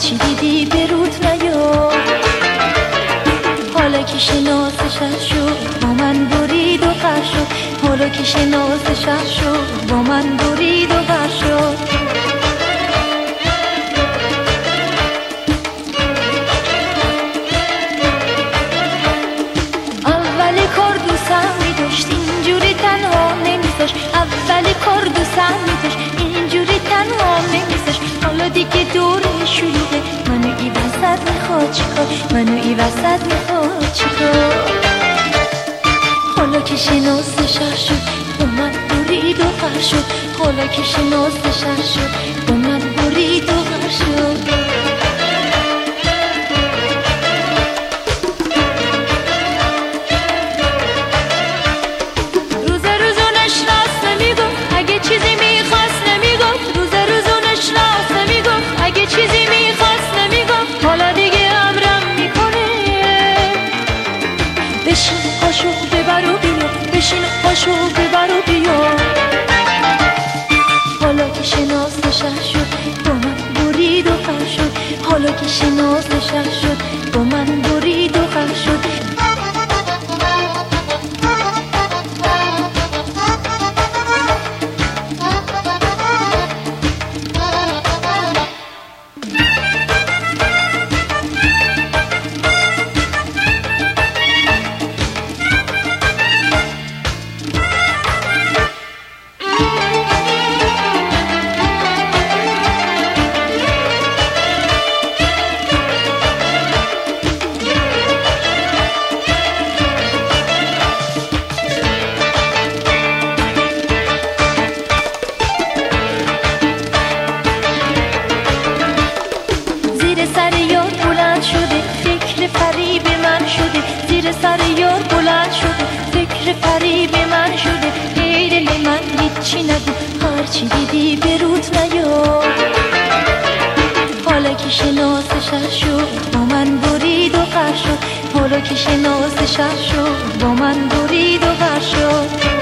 هرچی دیدی به رود نیا. حالا که شناسش شد با من برید و غر شد. حالا که شناسش شد با من برید و غر شد. اینجوری تنها نمیذاش. اول کار دوستم میذاش اینجوری تنها نمیذاش. حالا دیگه دور شلوغه منو ای وسط میخواد چیکار. منو ای وسط میخواد چیکار. حالا که شناسش شد با من برید و غر شد. حالا که شناسش شد با من برید و غر شد. بشین پاشو ببر و بیا. بشین پاشو ببر و بیا. حالا که شناسش شد با من برید و غر شد. حالا که شناسش شد با من برید و غر شد. زیر سر یار بلند شده فکر فریب من شده. ای دل من هیچی نگو هرچی دیدی به رود نیا. حالا که شناسش شد با من برید و غر شد. حالا که شناسش شد با من برید و غر شد.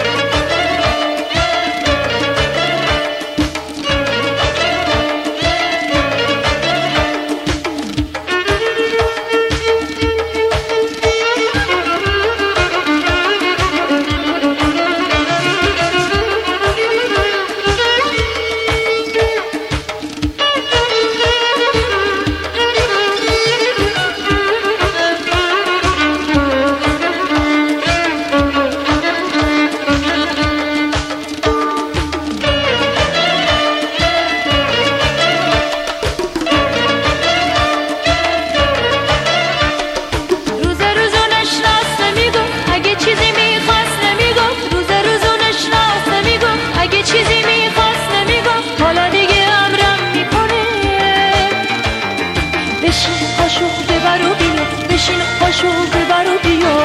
بشین پاشو ببر و بیا.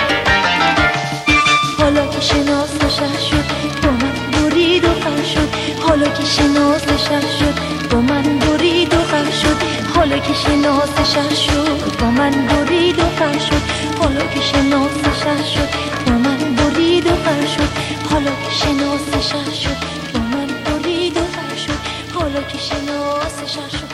حالا که شناسش شد با من برید و غر شد. حالا که شناسش شد با من برید و غر شد. حالا که شناسش شد با من برید و غر شد. حالا که شناسش شد با من برید و غر شد. حالا که شناسش شد با من برید و غر شد. حالا که شناسش شد